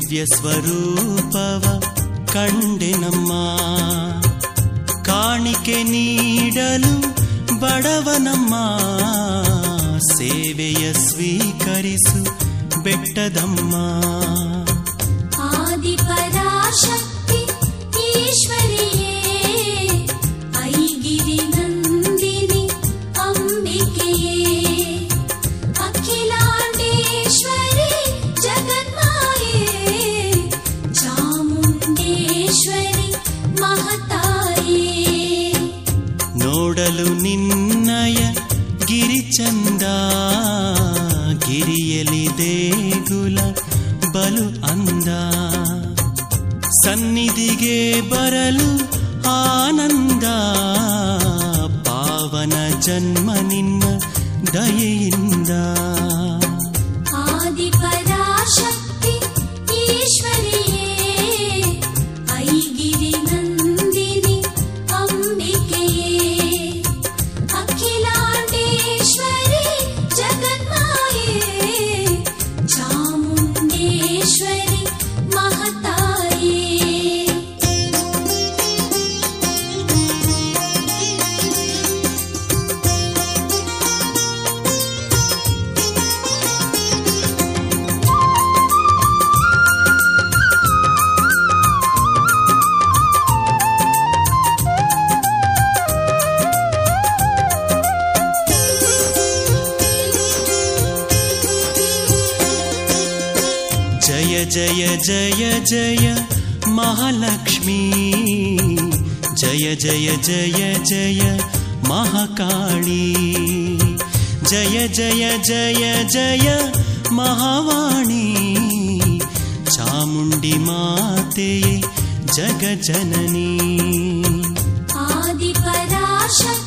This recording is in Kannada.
ದಿವ್ಯ ಸ್ವರೂಪವ ಕಂಡೆನಮ್ಮ. ಕಾಣಿಕೆ ನೀಡಲು ಬಡವನಮ್ಮ, ಸೇವೆಯ ಸ್ವೀಕರಿಸು ಬೆಟ್ಟದಮ್ಮ. ಆದಿಪರಾಶಕ್ತಿ ಈಶ್ವರಿಯೇ, ಐಗಿರಿ ನಂದಿನಿ ಅಂಬಿಕೆಯೇ, ಅಖಿಲಾಂಡೇಶ್ವರಿ ಜಗನ್ಮಾಯೇ, ಚಾಮುಂಡೇಶ್ವರಿ ಮಹತಾಯೇ. ನೋಡಲು ನಿನ್ನಯ ಗಿರಿಚಂದ, ಗಿರಿಯಲಿ ದೇಗುಲ ಬಲು ಅಂದ. ಸನ್ನಿಧಿಗೆ ಬರಲು ಆನಂದ, ಪಾವನ ಜನ್ಮ ನಿನ್ನ ದಯೆಯಿಂದ. ಆದಿಪರಾಶಕ್ತಿ ಈಶ್ವರಿಯೇ, ಐಗಿರಿ ನಂದಿನಿ ಅಂಬಿಕೆಯೇ, ಅಖಿಲಾಂಡೇಶ್ವರಿ ಜಗನ್ಮಾಯೇ, ಚಾಮುಂಡೇಶ್ವರಿ ಮಹತಾಯೇ. ಜಯ ಜಯ ಜಯ ಜಯ ಮಹಾಲಕ್ಷ್ಮೀ, ಜಯ ಜಯ ಜಯ ಜಯ ಮಹಾಕಾಳಿ, ಜಯ ಜಯ ಜಯ ಜಯ ಮಹಾವಾಣಿ, ಚಾಮುಂಡಿ ಮಾತೆಯೇ ಜಗಜನನಿ. ಆದಿಪರಾಶಕ್ತಿ